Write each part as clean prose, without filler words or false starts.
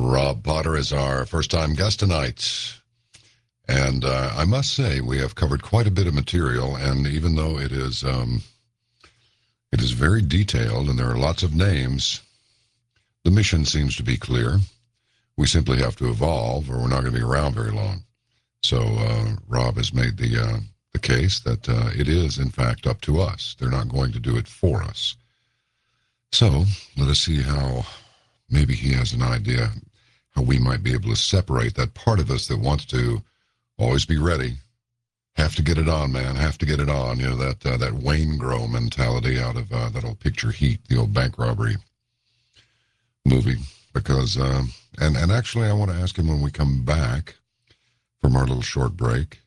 Rob Potter is our first-time guest tonight. And I must say, we have covered quite a bit of material, and even though it is very detailed and there are lots of names, the mission seems to be clear. We simply have to evolve, or we're not going to be around very long. So Rob has made the case that it is, in fact, up to us. They're not going to do it for us. So let us see how maybe he has an idea how we might be able to separate that part of us that wants to always be ready. Have to get it on, man. Have to get it on. You know, that Wayne Grow mentality out of that old Picture Heat, the old bank robbery movie. Because, and actually I want to ask him when we come back from our little short break,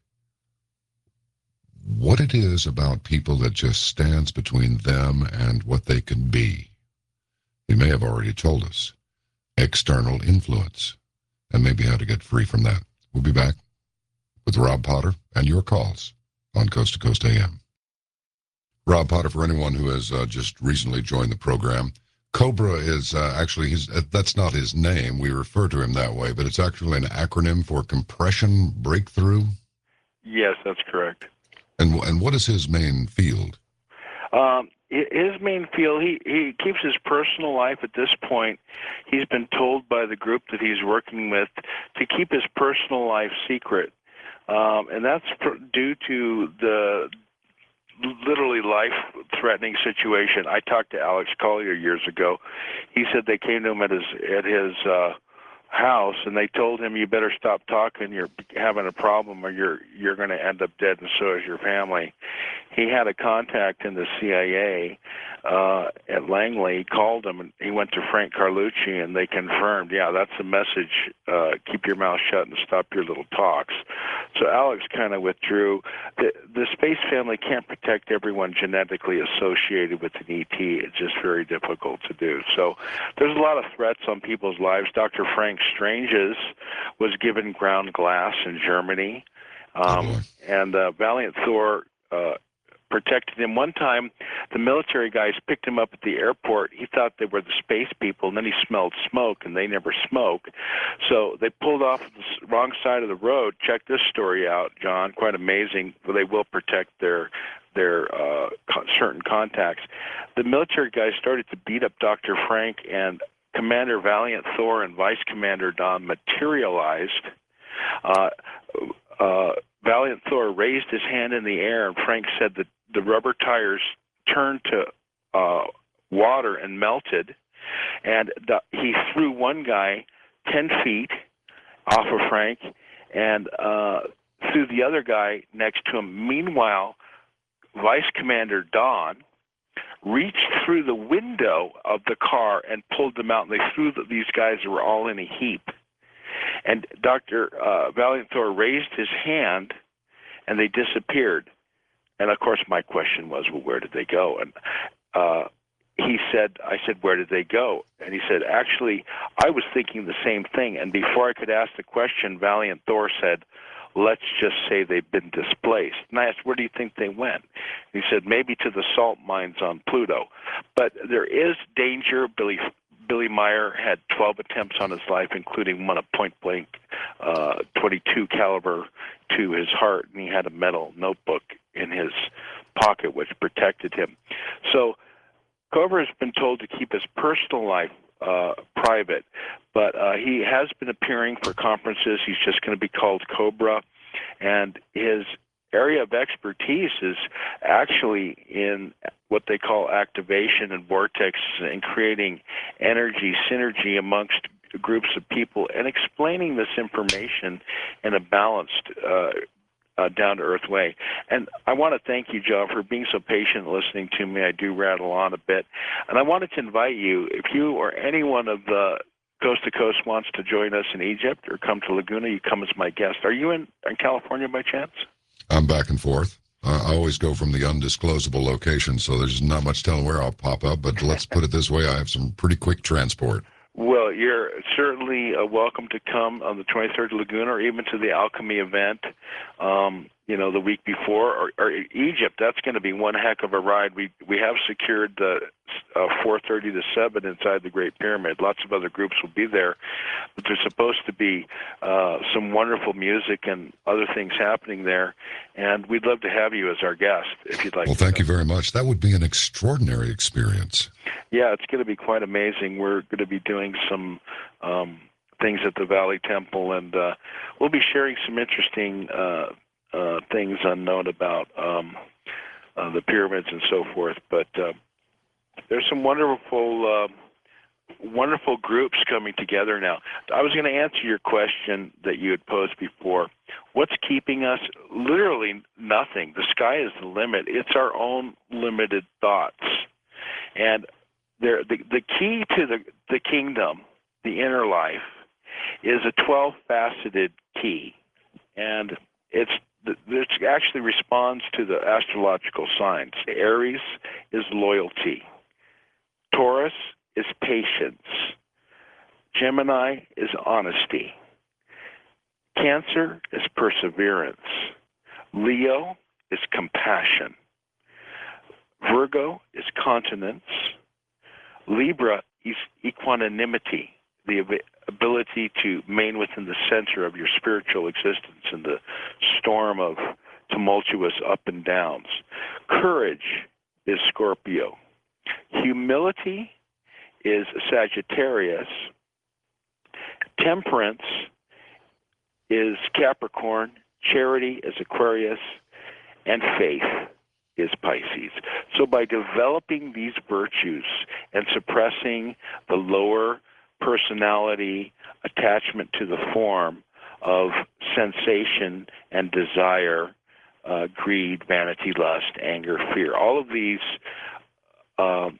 what it is about people that just stands between them and what they can be. He may have already told us. External influence, and maybe how to get free from that. We'll be back with Rob Potter and your calls on Coast to Coast AM. Rob Potter, for anyone who has just recently joined the program, COBRA is actually that's not his name. We refer to him that way, but it's actually an acronym for Compression Breakthrough. Yes, that's correct. And what is his main field? His main field, he keeps his personal life at this point. He's been told by the group that he's working with to keep his personal life secret. And that's due to the literally life-threatening situation. I talked to Alex Collier years ago. He said they came to him at his house, and they told him, you better stop talking, you're having a problem, or you're going to end up dead, and so is your family. He had a contact in the CIA at Langley. He called him, and he went to Frank Carlucci, and they confirmed, yeah, that's the message, keep your mouth shut and stop your little talks. So Alex kind of withdrew. The space family can't protect everyone genetically associated with an ET. It's just very difficult to do. So there's a lot of threats on people's lives. Dr. Frank Stranges was given ground glass in Germany, and Valiant Thor protected him. One time, the military guys picked him up at the airport. He thought they were the space people, and then he smelled smoke, and they never smoke. So they pulled off the wrong side of the road. Check this story out, John. Quite amazing. They will protect their certain contacts. The military guys started to beat up Dr. Frank, and Commander Valiant Thor and Vice Commander Don materialized. Valiant Thor raised his hand in the air, and Frank said that the rubber tires turned to water and melted, and he threw one guy 10 feet off of Frank and threw the other guy next to him. Meanwhile, Vice Commander Don reached through the window of the car and pulled them out, and they threw these guys that were all in a heap. And Dr. Valiant Thor raised his hand, and they disappeared. And, of course, my question was, well, where did they go? And I said, where did they go? And he said, actually, I was thinking the same thing. And before I could ask the question, Valiant Thor said, let's just say they've been displaced. And I asked, where do you think they went? And he said, maybe to the salt mines on Pluto. But there is danger. Billy Meyer had 12 attempts on his life, including one at point-blank, 22 caliber to his heart, and he had a metal notebook in his pocket which protected him. So Cobra has been told to keep his personal life private, but he has been appearing for conferences. He's just going to be called Cobra, and his area of expertise is actually in what they call activation and vortexes and creating energy synergy amongst groups of people and explaining this information in a balanced, down-to-earth way. And I want to thank you, John, for being so patient listening to me. I do rattle on a bit. And I wanted to invite you, if you or anyone of the Coast to Coast wants to join us in Egypt or come to Laguna, you come as my guest. Are you in California by chance? I'm back and forth. I always go from the undisclosable location, so there's not much telling where I'll pop up, but let's put it this way, I have some pretty quick transport. Well, you're certainly welcome to come on the 23rd to Laguna or even to the Alchemy event. the week before, or Egypt. That's going to be one heck of a ride. We have secured the 4:30 to 7 inside the Great Pyramid. Lots of other groups will be there, but there's supposed to be some wonderful music and other things happening there, and we'd love to have you as our guest if you'd like. Well, thank you very much. That would be an extraordinary experience. Yeah, it's going to be quite amazing. We're going to be doing some things at the Valley Temple, and we'll be sharing some interesting things unknown about the pyramids and so forth. But there's some wonderful groups coming together now. I was going to answer your question that you had posed before. What's keeping us? Literally nothing. The sky is the limit. It's our own limited thoughts. And the key to the kingdom, the inner life, is a 12-faceted key. And it actually responds to the astrological signs. Aries is loyalty. Taurus is patience. Gemini is honesty. Cancer is perseverance. Leo is compassion. Virgo is continence. Libra is equanimity, the ability to remain within the center of your spiritual existence in the storm of tumultuous up and downs. Courage is Scorpio. Humility is Sagittarius. Temperance is Capricorn. Charity is Aquarius. And faith is Pisces. So by developing these virtues and suppressing the lower personality attachment to the form of sensation and desire, greed, vanity, lust, anger, fear, all of these are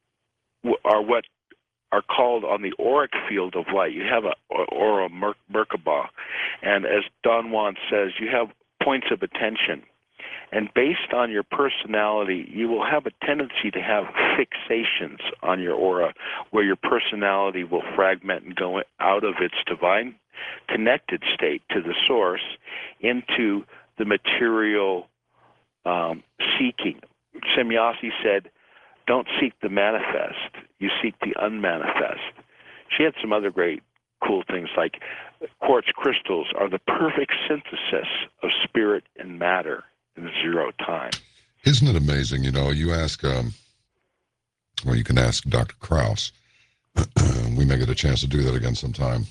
what are called on the auric field of light. You have a aura Merkaba, and as Don Juan says, you have points of attention. And based on your personality, you will have a tendency to have fixations on your aura where your personality will fragment and go out of its divine connected state to the source into the material seeking. Semyasi said, don't seek the manifest, you seek the unmanifest. She had some other great cool things like quartz crystals are the perfect synthesis of spirit and matter in zero time. Isn't it amazing? You ask, well, you can ask Dr. Krauss. We may get a chance to do that again sometime.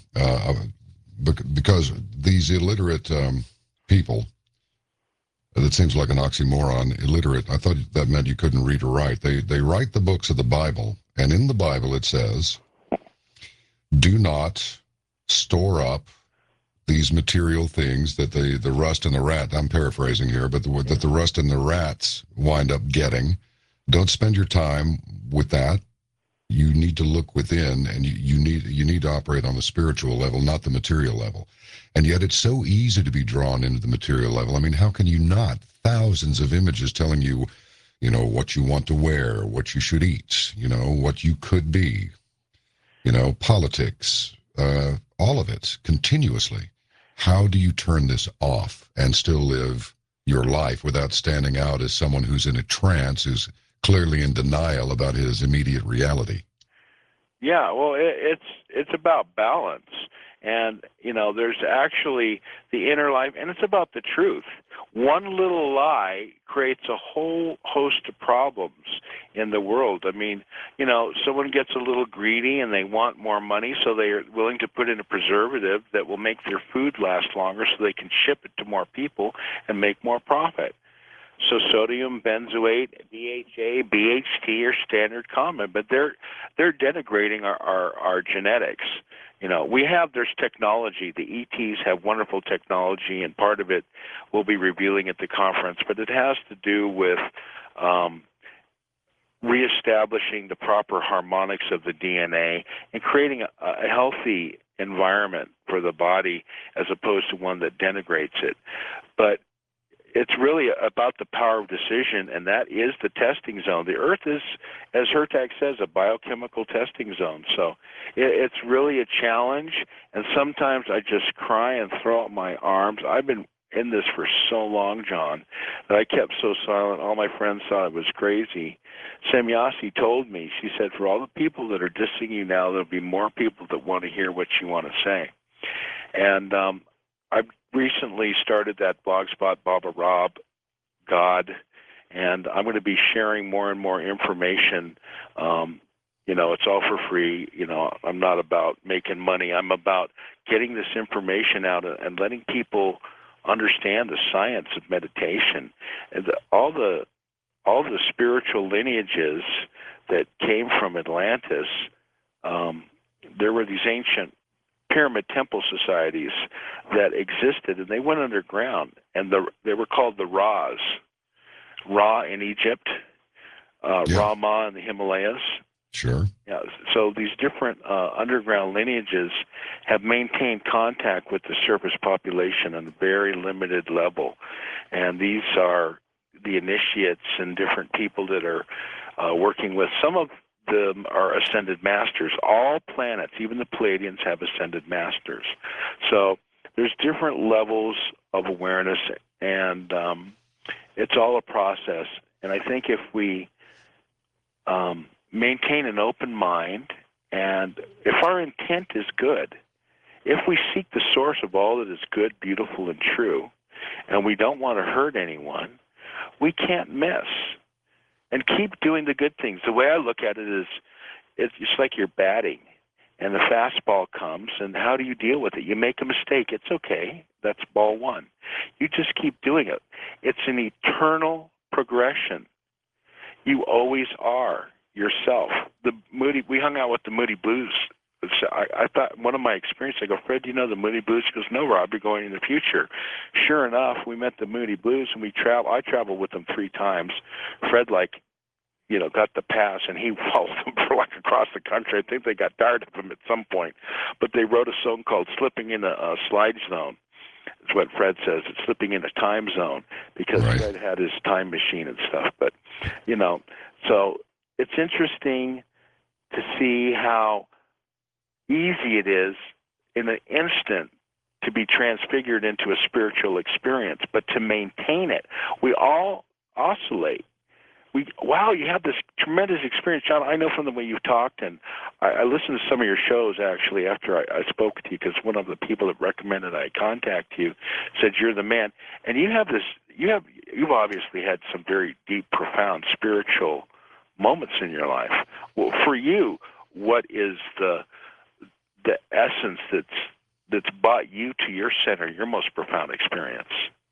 Because these illiterate people, that seems like an oxymoron, illiterate, I thought that meant you couldn't read or write. They write the books of the Bible, and in the Bible it says, do not store up these material things that the rust and the rat, I'm paraphrasing here, but that the rust and the rats wind up getting. Don't spend your time with that. You need to look within, and you need to operate on the spiritual level, not the material level. And yet it's so easy to be drawn into the material level. I mean, how can you not? Thousands of images telling you, what you want to wear, what you should eat, what you could be, politics, all of it, continuously. How do you turn this off and still live your life without standing out as someone who's in a trance, who's clearly in denial about his immediate reality? Yeah, well, it's about balance. And, there's actually the inner life, and it's about the truth. One little lie creates a whole host of problems in the world. I mean, someone gets a little greedy and they want more money, so they are willing to put in a preservative that will make their food last longer so they can ship it to more people and make more profit. So sodium benzoate, DHA, BHT are standard common, but they're denigrating our genetics. There's technology. The ETs have wonderful technology, and part of it we'll be revealing at the conference, but it has to do with reestablishing the proper harmonics of the DNA and creating a healthy environment for the body as opposed to one that denigrates it. But it's really about the power of decision, and that is the testing zone. The Earth is, as Hurtak says, a biochemical testing zone. So it's really a challenge, and sometimes I just cry and throw up my arms. I've been in this for so long, John, that I kept so silent. All my friends thought I was crazy. Semyasi told me, she said, for all the people that are dissing you now, there'll be more people that want to hear what you want to say. And I've recently started that blogspot, Baba Rob God, and I'm going to be sharing more and more information. It's all for free. I'm not about making money. I'm about getting this information out and letting people understand the science of meditation and all the spiritual lineages that came from Atlantis. There were these ancient pyramid temple societies that existed, and they went underground, and they were called the Ra's. Ra in Egypt, Rama in the Himalayas. Sure. Yeah. So these different underground lineages have maintained contact with the surface population on a very limited level, and these are the initiates and different people that are working with. Some of them are ascended masters. All planets, even the Pleiadians, have ascended masters. So there's different levels of awareness, and it's all a process. And I think if we maintain an open mind, and if our intent is good, if we seek the source of all that is good, beautiful, and true, and we don't want to hurt anyone, we can't miss. And keep doing the good things. The way I look at it is, it's just like you're batting, and the fastball comes, and how do you deal with it? You make a mistake. It's okay. That's ball one. You just keep doing it. It's an eternal progression. You always are yourself. We hung out with the Moody Blues. I thought, one of my experiences, I go, Fred, do you know the Moody Blues? He goes, no, Rob, you're going in the future. Sure enough, we met the Moody Blues, and I traveled with them 3 times. Fred, got the pass, and he followed them for across the country. I think they got tired of him at some point. But they wrote a song called Slipping in a Slide Zone. It's what Fred says. It's slipping in a time zone, because right. Fred had his time machine and stuff. But, so it's interesting to see how easy it is in an instant to be transfigured into a spiritual experience, but to maintain it, we all oscillate. Wow, you have this tremendous experience, John. I know from the way you've talked, and I listened to some of your shows actually after I spoke with you, because one of the people that recommended I contact you said you're the man, and you've obviously had some very deep, profound spiritual moments in your life. Well, for you, what is the essence that's brought you to your center, your most profound experience?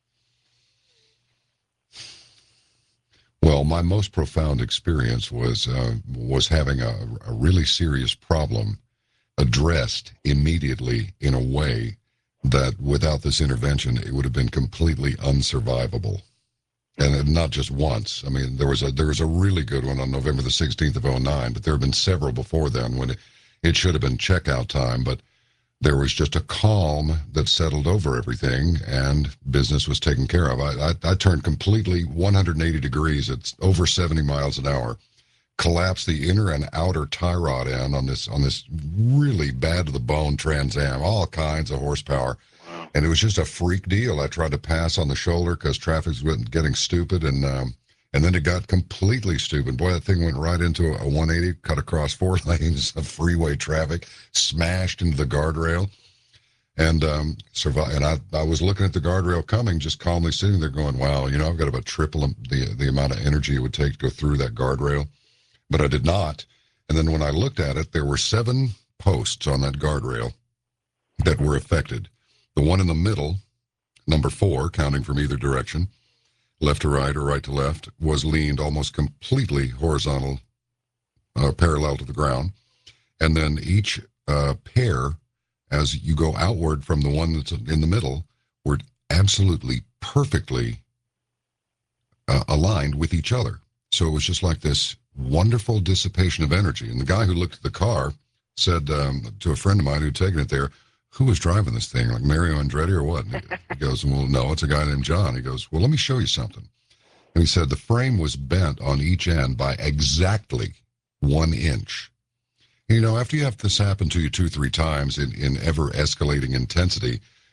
Well, my most profound experience was having a really serious problem addressed immediately in a way that without this intervention, it would have been completely unsurvivable. And not just once. I mean, there was a really good one on November the 16th of 2009, but there have been several before then when it should have been checkout time, but there was just a calm that settled over everything, and business was taken care of. I turned completely 180 degrees at over 70 miles an hour, collapsed the inner and outer tie rod end on this really bad to the bone Trans Am, all kinds of horsepower. Wow. And it was just a freak deal. I tried to pass on the shoulder because traffic was getting stupid, and then it got completely stupid. Boy, that thing went right into a 180, cut across 4 lanes of freeway traffic, smashed into the guardrail, and survived. And I was looking at the guardrail coming, just calmly sitting there going, wow, I've got about triple the amount of energy it would take to go through that guardrail. But I did not. And then when I looked at it, there were 7 posts on that guardrail that were affected. The one in the middle, number 4, counting from either direction, left to right or right to left, was leaned almost completely horizontal, parallel to the ground. And then each pair, as you go outward from the one that's in the middle, were absolutely perfectly aligned with each other. So it was just like this wonderful dissipation of energy. And the guy who looked at the car said to a friend of mine who'd taken it there, who was driving this thing, like Mario Andretti or what? And he goes, well, no, it's a guy named John. He goes, well, let me show you something. And he said the frame was bent on each end by exactly 1 inch. After you have this happen to you 2-3 times in ever escalating intensity,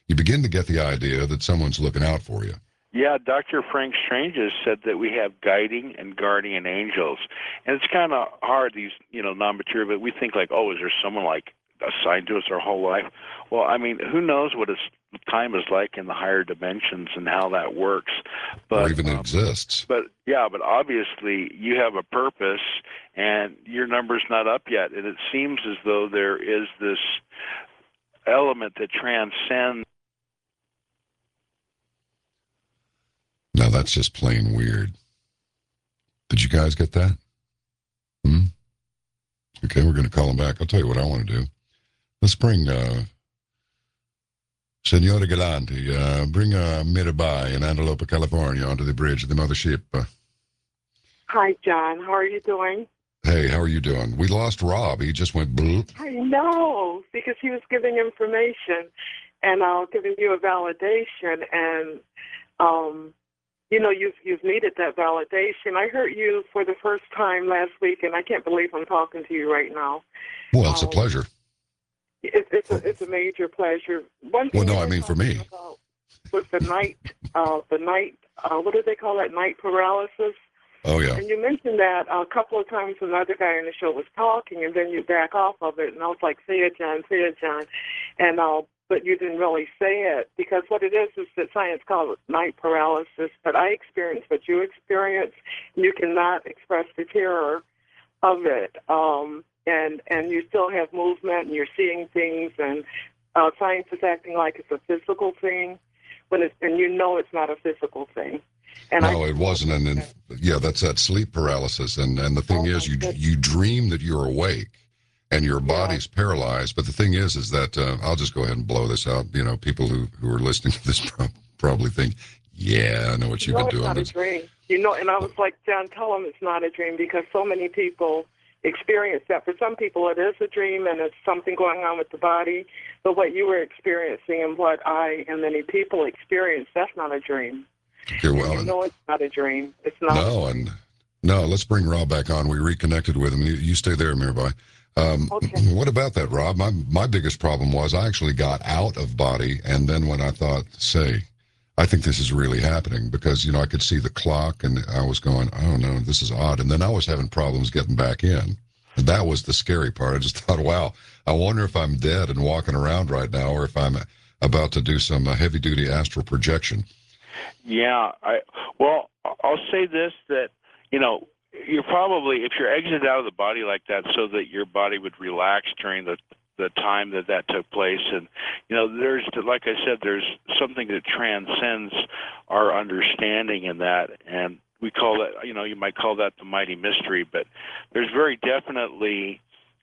you begin to get the idea that someone's looking out for you. Yeah, Dr. Frank Strange has said that we have guiding and guardian angels. And it's kind of hard, these, non-material, but we think like, oh, is there someone like assigned to us our whole life? Well, I mean, who knows what time is like in the higher dimensions and how that works. But, or even exists. But obviously you have a purpose and your number's not up yet. And it seems as though there is this element that transcends. Now that's just plain weird. Did you guys get that? Okay, we're going to call him back. I'll tell you what I want to do. Let's bring Senora Galante, bring Mirabai in Antelope, California, onto the bridge of the mothership. Hi, John. How are you doing? Hey, how are you doing? We lost Rob. He just went bloop. I know, because he was giving information and giving you a validation. And, you've needed that validation. I heard you for the first time last week, and I can't believe I'm talking to you right now. Well, it's a pleasure. It's a major pleasure. One thing I mean for me. Was the night, what do they call that, night paralysis? Oh, yeah. And you mentioned that a couple of times when another guy on the show was talking, and then you back off of it, and I was like, say it, John, and but you didn't really say it, because what it is that science calls it night paralysis, but I experienced what you experienced, and you cannot express the terror of it. And you still have movement, and you're seeing things, and science is acting like it's a physical thing, and you know it's not a physical thing. And no, it wasn't. And that's that sleep paralysis. And the thing is, you dream that you're awake and your body's paralyzed. But the thing is that I'll just go ahead and blow this out. People who are listening to this probably think, yeah, I know what you've been doing. It's not a dream. And I was like, John, tell them it's not a dream, because so many people experience that. For some people, it is a dream and it's something going on with the body. But what you were experiencing and what I and many people experience, that's not a dream. Okay, well, no, it's not a dream. It's not. No, let's bring Rob back on. We reconnected with him. You stay there, Mirabai. Okay. What about that, Rob? My biggest problem was I actually got out of body, and then when I thought, I think this is really happening, because, I could see the clock, and I was going, oh, no, this is odd. And then I was having problems getting back in. And that was the scary part. I just thought, wow, I wonder if I'm dead and walking around right now, or if I'm about to do some heavy-duty astral projection. Yeah, I'll say this, that, you're probably, if you're exited out of the body like that so that your body would relax during the time that took place. And, there's, like I said, there's something that transcends our understanding in that. And we call that, you might call that the mighty mystery, but there's very definitely,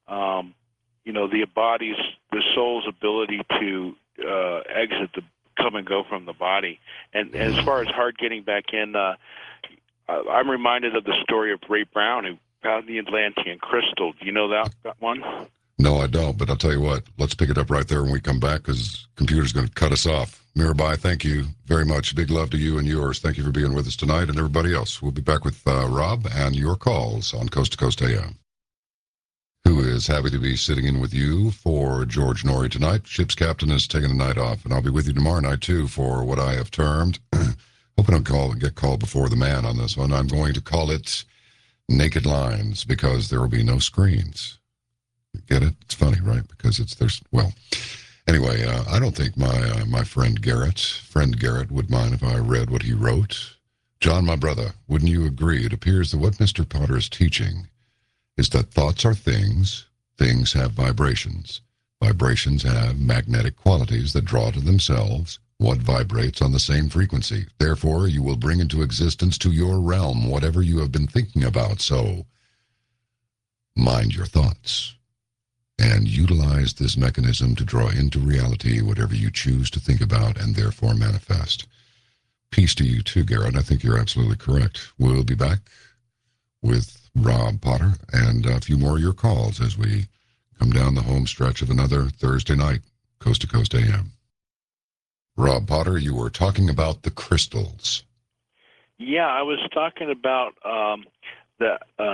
the soul's ability to exit come and go from the body. And as far as hard getting back in, I'm reminded of the story of Ray Brown, who found the Atlantean crystal. Do you know that one? No, I don't, but I'll tell you what, let's pick it up right there when we come back, because computer's going to cut us off. Mirabai, thank you very much. Big love to you and yours. Thank you for being with us tonight, and everybody else. We'll be back with Rob and your calls on Coast to Coast AM. Who is happy to be sitting in with you for George Noory tonight. Ship's captain is taking the night off, and I'll be with you tomorrow night, too, for what I have termed, hoping I don't get called before the man on this one, I'm going to call it Naked Lines, because there will be no screens. Get it? It's funny, right? Because anyway, I don't think my friend Garrett would mind if I read what he wrote. John, my brother, wouldn't you agree? It appears that what Mr. Potter is teaching is that thoughts are things, things have vibrations. Vibrations have magnetic qualities that draw to themselves what vibrates on the same frequency. Therefore, you will bring into existence to your realm whatever you have been thinking about. So, mind your thoughts and utilize this mechanism to draw into reality whatever you choose to think about and therefore manifest. Peace to you too, Garrett. I think you're absolutely correct. We'll be back with Rob Potter and a few more of your calls as we come down the home stretch of another Thursday night, Coast to Coast AM. Rob Potter, you were talking about the crystals. Yeah, I was talking about the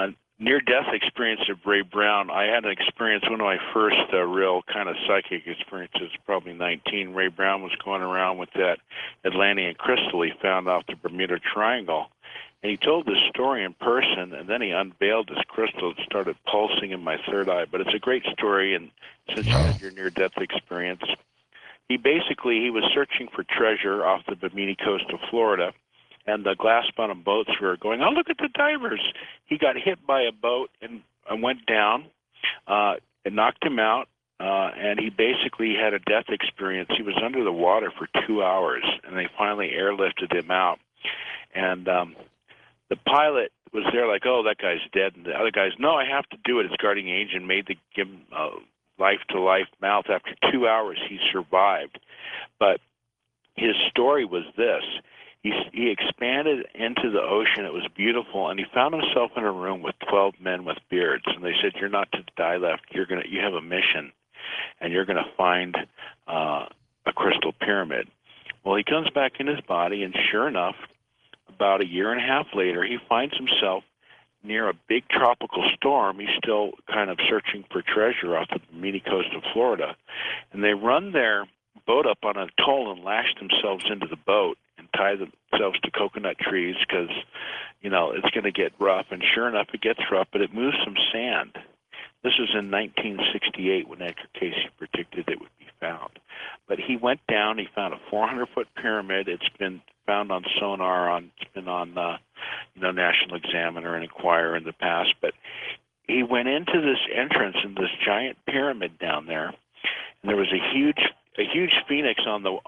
near-death experience of Ray Brown, I had an experience, one of my first real kind of psychic experiences, probably 19. Ray Brown was going around with that Atlantean crystal he found off the Bermuda Triangle. And he told this story in person, and then he unveiled this crystal. It started pulsing in my third eye. But it's a great story, and since you had your near-death experience, he was searching for treasure off the Bimini coast of Florida, and the glass bottom boats were going, oh, look at the divers. He got hit by a boat and went down. It knocked him out, and he basically had a death experience. He was under the water for 2 hours, and they finally airlifted him out. And the pilot was there like, oh, that guy's dead. And the other guys, no, I have to do it. His guardian angel made the give him life-to-life mouth. After 2 hours, he survived. But his story was this. He expanded into the ocean. It was beautiful, and he found himself in a room with 12 men with beards. And they said, "You're not to die left. You have a mission, and you're going to find a crystal pyramid." Well, he comes back in his body, and sure enough, about a year and a half later, he finds himself near a big tropical storm. He's still kind of searching for treasure off the Bimini coast of Florida, and they run their boat up on an atoll and lash themselves into the boat and tie themselves to coconut trees because, it's going to get rough. And sure enough, it gets rough, but it moves some sand. This was in 1968 when Edgar Cayce predicted it would be found. But he went down. He found a 400-foot pyramid. It's been found on sonar. It's been on National Examiner and Inquirer in the past. But he went into this entrance in this giant pyramid down there, and there was a huge phoenix on the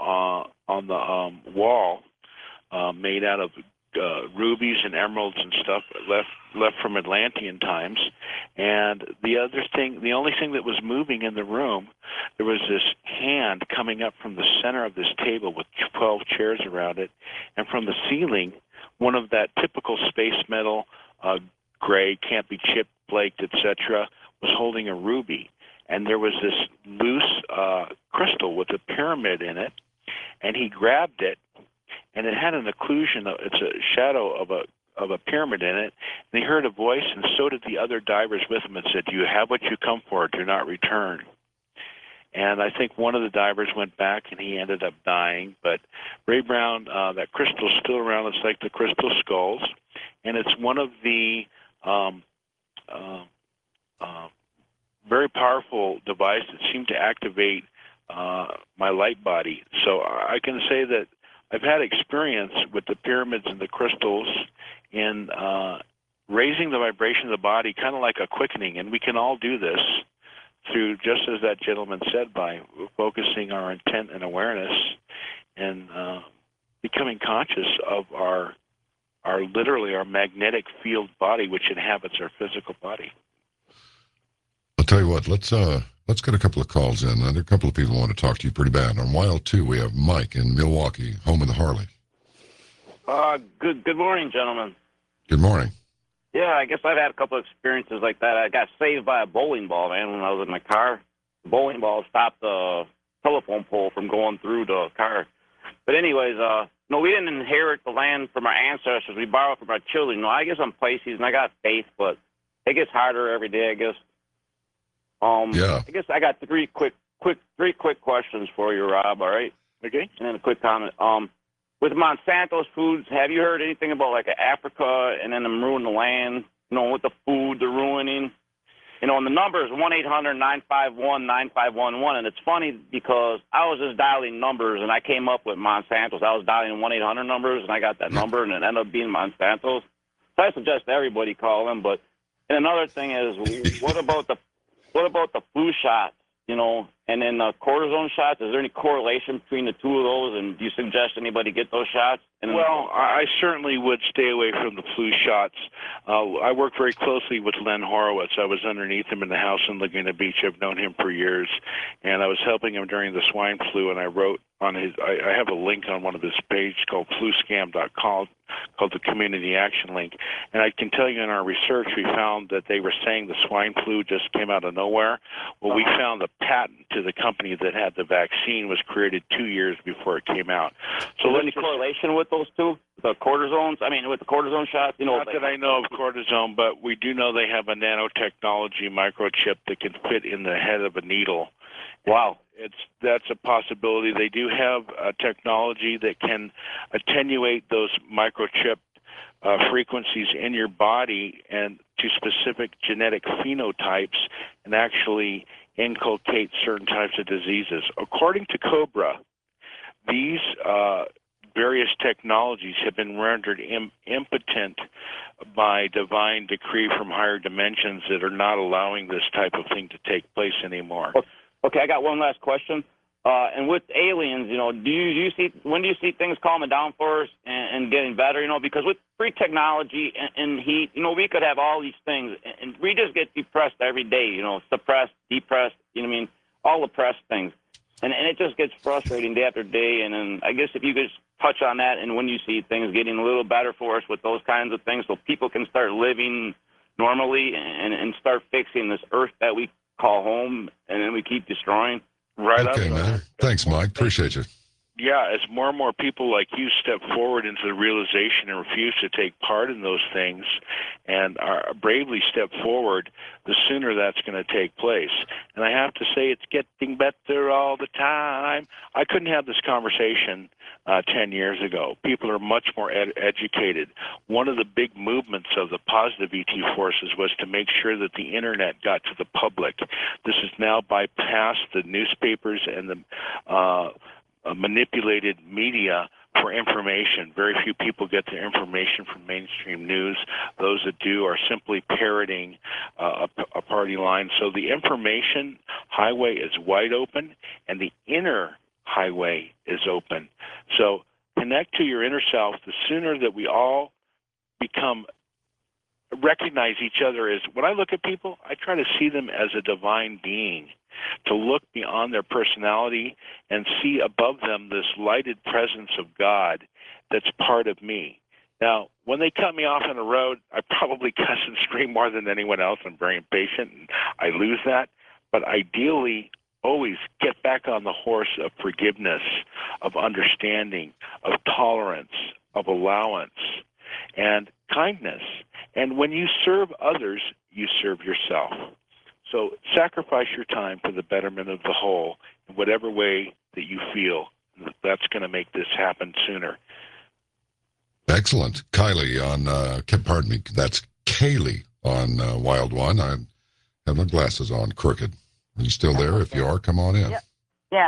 wall, made out of rubies and emeralds and stuff left from Atlantean times. And the only thing that was moving in the room, there was this hand coming up from the center of this table with 12 chairs around it, and from the ceiling, one of that typical space metal, gray, can't be chipped, flaked, etc., was holding a ruby. And there was this loose crystal with a pyramid in it, and he grabbed it, and it had an occlusion. It's a shadow of a pyramid in it. And he heard a voice, and so did the other divers with him, and said, "You have what you come for. Do not return." And I think one of the divers went back, and he ended up dying. But Ray Brown, that crystal's still around. It's like the crystal skulls, and it's one of the very powerful device that seemed to activate my light body. So I can say that I've had experience with the pyramids and the crystals in raising the vibration of the body, kind of like a quickening. And we can all do this through, just as that gentleman said, by focusing our intent and awareness and becoming conscious of our literally our magnetic field body, which inhabits our physical body. I'll tell you what, let's get a couple of calls in. There are a couple of people who want to talk to you pretty bad. On Wild 2, we have Mike in Milwaukee, home of the Harley. Good morning, gentlemen. Good morning. Yeah, I guess I've had a couple of experiences like that. I got saved by a bowling ball, man, when I was in my car. The bowling ball stopped the telephone pole from going through the car. But anyways, no, we didn't inherit the land from our ancestors. We borrowed from our children. No, I guess I'm Pisces, and I got faith, but it gets harder every day, I guess. Yeah. I guess I got three quick questions for you, Rob, all right? Okay. And then a quick comment. With Monsanto's foods, have you heard anything about like Africa and then them ruining the land, with the food they're ruining? And the number is 1-800-951-9511. And it's funny because I was just dialing numbers and I came up with Monsanto's. I was dialing 1-800 numbers and I got that number and it ended up being Monsanto's. So I suggest everybody call them. But and another thing is, what about the flu shots, and then the cortisone shots? Is there any correlation between the two of those, and do you suggest anybody get those shots? Well, I certainly would stay away from the flu shots. I work very closely with Len Horowitz. I was underneath him in the house in Laguna Beach. I've known him for years, and I was helping him during the swine flu, and I wrote on his, I have a link on one of his pages called fluscam.com, called the Community Action Link. And I can tell you in our research, we found that they were saying the swine flu just came out of nowhere. Well, we found the patent to the company that had the vaccine was created 2 years before it came out. So is there any correlation with those two, the cortisones. I mean, with the cortisone shots, you know. Not that I know of cortisone, but we do know they have a nanotechnology microchip that can fit in the head of a needle. Wow. That's a possibility. They do have a technology that can attenuate those microchip frequencies in your body and to specific genetic phenotypes and actually inculcate certain types of diseases. According to Cobra, these various technologies have been rendered impotent by divine decree from higher dimensions that are not allowing this type of thing to take place anymore. Okay, I got one last question. And with aliens, you know, when do you see things calming down for us and getting better? You know, because with free technology and heat, you know, we could have all these things, and we just get depressed every day. You know, suppressed, depressed. You know what I mean? All oppressed things, and it just gets frustrating day after day. And then I guess if you could just touch on that, and when you see things getting a little better for us with those kinds of things, so people can start living normally and start fixing this earth that we call home, and then we keep destroying. Right. Okay, man. Thanks, Mike. Appreciate you. Yeah, as more and more people like you step forward into the realization and refuse to take part in those things and are bravely step forward, the sooner that's going to take place. And I have to say it's getting better all the time. I couldn't have this conversation 10 years ago. People are much more educated. One of the big movements of the positive ET forces was to make sure that the Internet got to the public. This has now bypassed the newspapers and the manipulated media for information. Very few people get their information from mainstream news. Those that do are simply parroting a party line. So the information highway is wide open, and the inner highway is open. So connect to your inner self. The sooner that we all recognize each other as, when I look at people, I try to see them as a divine being, to look beyond their personality and see above them this lighted presence of God that's part of me. Now, when they cut me off on the road, I probably cuss and scream more than anyone else. I'm very impatient, and I lose that. But ideally, always get back on the horse of forgiveness, of understanding, of tolerance, of allowance, and kindness. And when you serve others, you serve yourself. So sacrifice your time for the betterment of the whole in whatever way that you feel. That's going to make this happen sooner. Excellent. Kylie on, pardon me, that's Kaylee on Wild One. I have my glasses on, crooked. Are you still there? If you are, come on in. Yep. Yeah.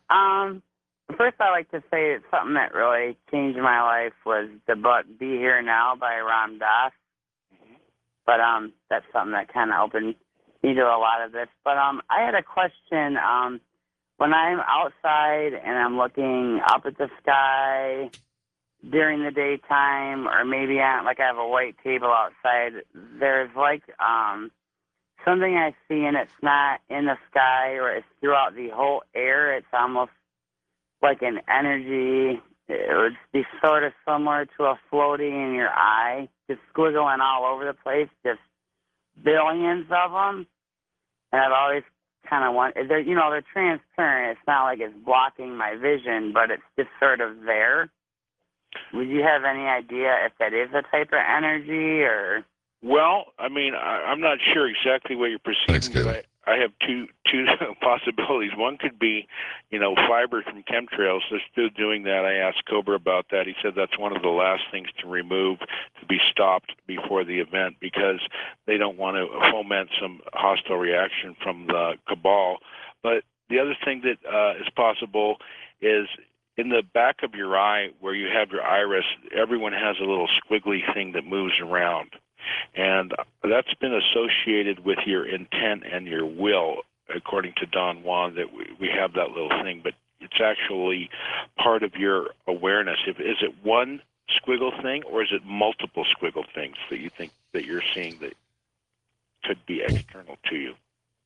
First, I like to say that something that really changed my life was the book Be Here Now by Ram Dass. But that's something that kind of opened me to a lot of this. But I had a question. When I'm outside and I'm looking up at the sky during the daytime, or maybe I have a white table outside, there's like something I see, and it's not in the sky, or it's throughout the whole air. It's almost like an energy. It would be sort of similar to a floating in your eye, just squiggling all over the place, just billions of them. And I've always kind of wanted, they're transparent. It's not like it's blocking my vision, but it's just sort of there. Would you have any idea if that is a type of energy, or? Well, I mean, I'm not sure exactly what you're perceiving, but I have two possibilities. One could be, fiber from chemtrails. They're still doing that. I asked Cobra about that. He said that's one of the last things to remove, to be stopped before the event, because they don't want to foment some hostile reaction from the cabal. But the other thing that is possible is in the back of your eye where you have your iris, everyone has a little squiggly thing that moves around. And that's been associated with your intent and your will, according to Don Juan, that we have that little thing. But it's actually part of your awareness. Is it one squiggle thing, or is it multiple squiggle things that you think that you're seeing that could be external to you?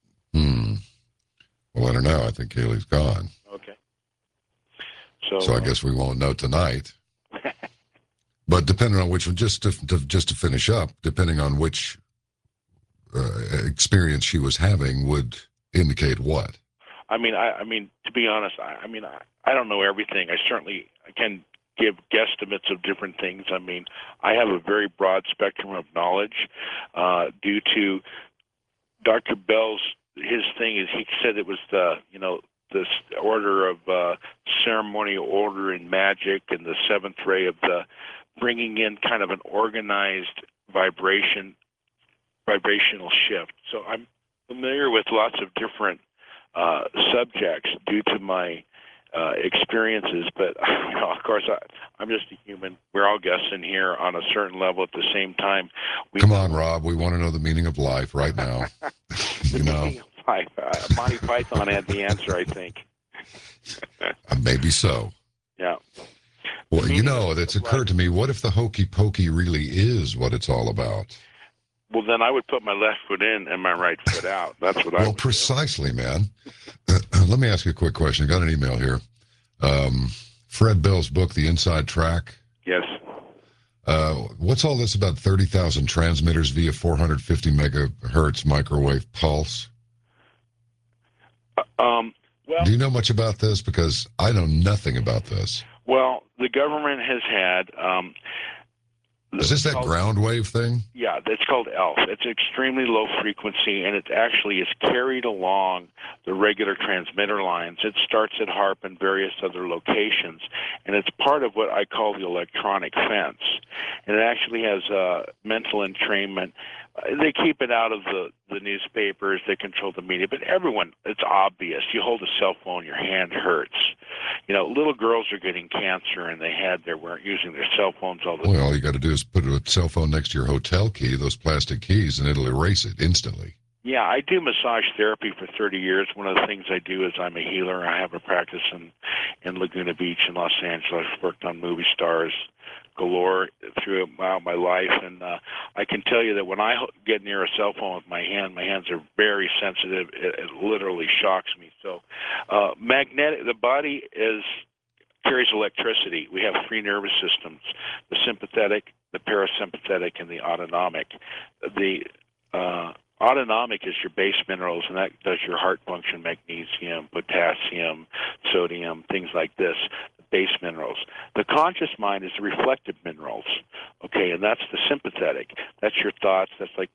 Well, I don't know. I think Kaylee's gone. Okay. So I guess we won't know tonight. But depending on which one, just to finish up, depending on which experience she was having would indicate what. I mean, to be honest, I don't know everything. I certainly can give guesstimates of different things. I mean, I have a very broad spectrum of knowledge due to Dr. Bell's. His thing is he said it was this order of ceremonial order in magic and the seventh ray of the bringing in kind of an organized vibrational shift. So I'm familiar with lots of different subjects due to my experiences, but of course I'm just a human. We're all guessing here on a certain level at the same time. Come on, Rob. We want to know the meaning of life right now. You know, Monty Python had the answer, I think. Maybe so. Yeah. Well, it's occurred to me, what if the hokey pokey really is what it's all about? Well, then I would put my left foot in and my right foot out. That's what I would. Well, precisely, man. Let me ask you a quick question. I got an email here. Fred Bell's book, The Inside Track. Yes. What's all this about 30,000 transmitters via 450 megahertz microwave pulse? Well, do you know much about this? Because I know nothing about this. Well, the government has had... is this that ground wave thing? Yeah, it's called ELF. It's extremely low frequency, and it actually is carried along the regular transmitter lines. It starts at HARP and various other locations, and it's part of what I call the electronic fence. And it actually has mental entrainment. They keep it out of the newspapers. They control the media. But everyone, it's obvious. You hold a cell phone, your hand hurts. Little girls are getting cancer, and they weren't using their cell phones all the time. Well, all you got to do is put a cell phone next to your hotel key, those plastic keys, and it'll erase it instantly. Yeah, I do massage therapy for 30 years. One of the things I do is I'm a healer. I have a practice in Laguna Beach in Los Angeles. I've worked on movie stars galore throughout my life, and I can tell you that when I get near a cell phone with my hands are very sensitive. It literally shocks me. So magnetic, the body carries electricity. We have three nervous systems: the sympathetic, the parasympathetic, and the autonomic. The autonomic is your base minerals, and that does your heart function: magnesium, potassium, sodium, things like this. Base minerals. The conscious mind is the reflective minerals, okay, and that's the sympathetic. That's your thoughts. That's like,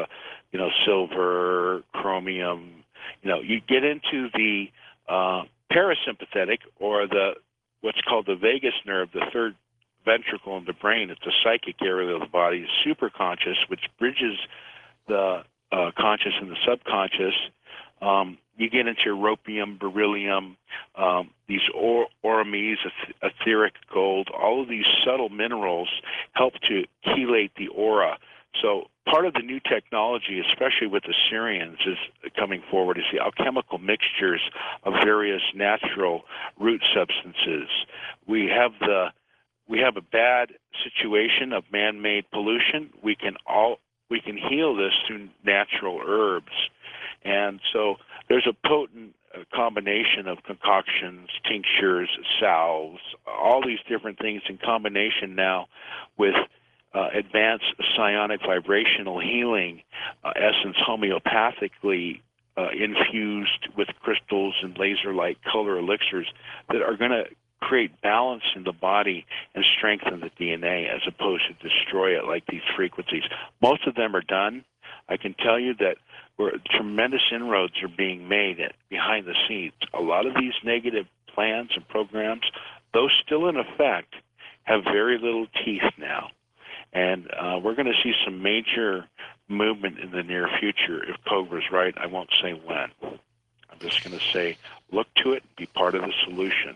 silver, chromium. You get into the parasympathetic, or what's called the vagus nerve, the third ventricle in the brain. It's the psychic area of the body, the superconscious, which bridges the conscious and the subconscious. You get into europium, beryllium, these orames, etheric gold. All of these subtle minerals help to chelate the aura. So part of the new technology, especially with the Syrians, is coming forward, is the alchemical mixtures of various natural root substances. We have a bad situation of man-made pollution. We can heal this through natural herbs. And so there's a potent combination of concoctions, tinctures, salves, all these different things in combination now with advanced psionic vibrational healing, essence homeopathically infused with crystals and laser light color elixirs that are going to create balance in the body and strengthen the DNA as opposed to destroy it like these frequencies. Most of them are done. I can tell you that tremendous inroads are being made behind the scenes. A lot of these negative plans and programs, those still in effect, have very little teeth now. And we're going to see some major movement in the near future. If Cobra's right, I won't say when. I'm just going to say, look to it, be part of the solution.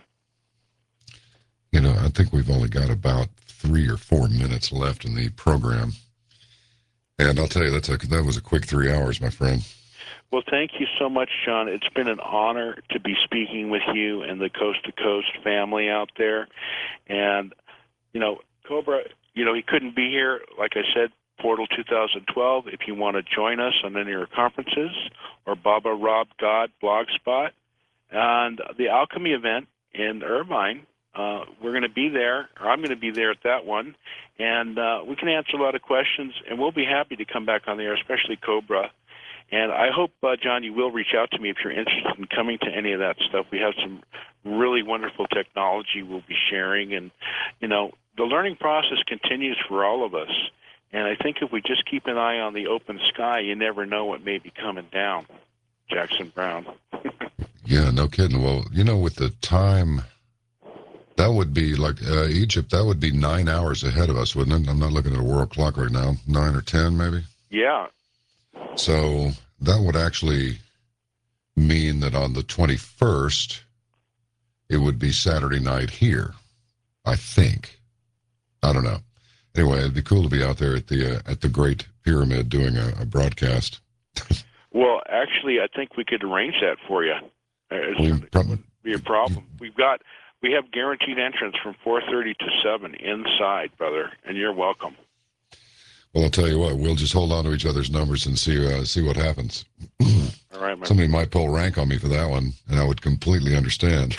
I think we've only got about 3 or 4 minutes left in the program. And I'll tell you, that was a quick 3 hours, my friend. Well, thank you so much, John. It's been an honor to be speaking with you and the Coast to Coast family out there. And, Cobra, he couldn't be here. Like I said, Portal 2012, if you want to join us on any of our conferences, or Baba Rob God Blogspot, and the Alchemy event in Irvine. We're going to be there, or I'm going to be there at that one, and we can answer a lot of questions, and we'll be happy to come back on the air, especially Cobra. And I hope, John, you will reach out to me if you're interested in coming to any of that stuff. We have some really wonderful technology we'll be sharing. And, the learning process continues for all of us. And I think if we just keep an eye on the open sky, you never know what may be coming down. Jackson Brown. Yeah, no kidding. Well, with the time, that would be like Egypt, that would be 9 hours ahead of us, wouldn't it? I'm not looking at a world clock right now. 9 or 10, maybe? Yeah. So that would actually mean that on the 21st, it would be Saturday night here, I think. I don't know. Anyway, it'd be cool to be out there at the Great Pyramid doing a broadcast. Well, actually, I think we could arrange that for you. It wouldn't be a problem. We have guaranteed entrance from 4:30 to 7 inside, brother, and you're welcome. Well, I'll tell you what. We'll just hold on to each other's numbers and see what happens. All right, Somebody might pull rank on me for that one, and I would completely understand.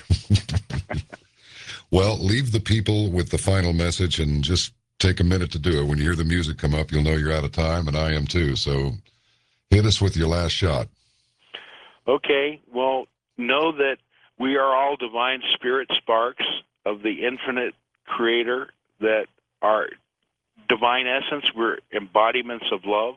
Well, leave the people with the final message and just take a minute to do it. When you hear the music come up, you'll know you're out of time, and I am too. So hit us with your last shot. Okay. Well, know that we are all divine spirit sparks of the infinite creator, that are divine essence. We're embodiments of love.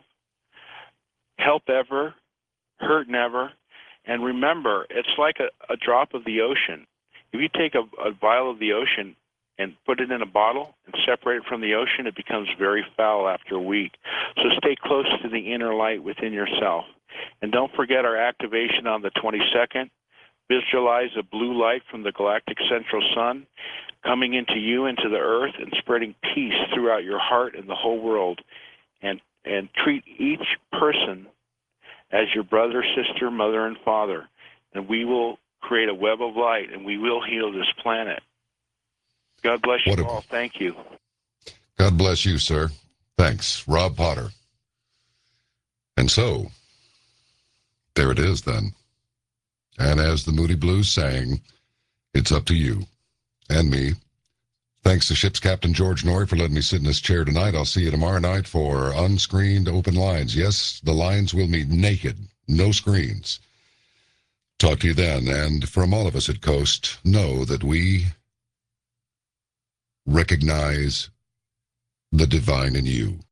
Help ever, hurt never. And remember, it's like a drop of the ocean. If you take a vial of the ocean and put it in a bottle and separate it from the ocean, it becomes very foul after a week. So stay close to the inner light within yourself. And don't forget our activation on the 22nd. Visualize a blue light from the galactic central sun coming into you, into the earth, and spreading peace throughout your heart and the whole world. And treat each person as your brother, sister, mother, and father. And we will create a web of light, and we will heal this planet. God bless you all. Thank you. God bless you, sir. Thanks. Rob Potter. And so, there it is then. And as the Moody Blues sang, it's up to you and me. Thanks to Ship's Captain George Norrie for letting me sit in this chair tonight. I'll see you tomorrow night for Unscreened Open Lines. Yes, the lines will be naked, no screens. Talk to you then. And from all of us at Coast, know that we recognize the divine in you.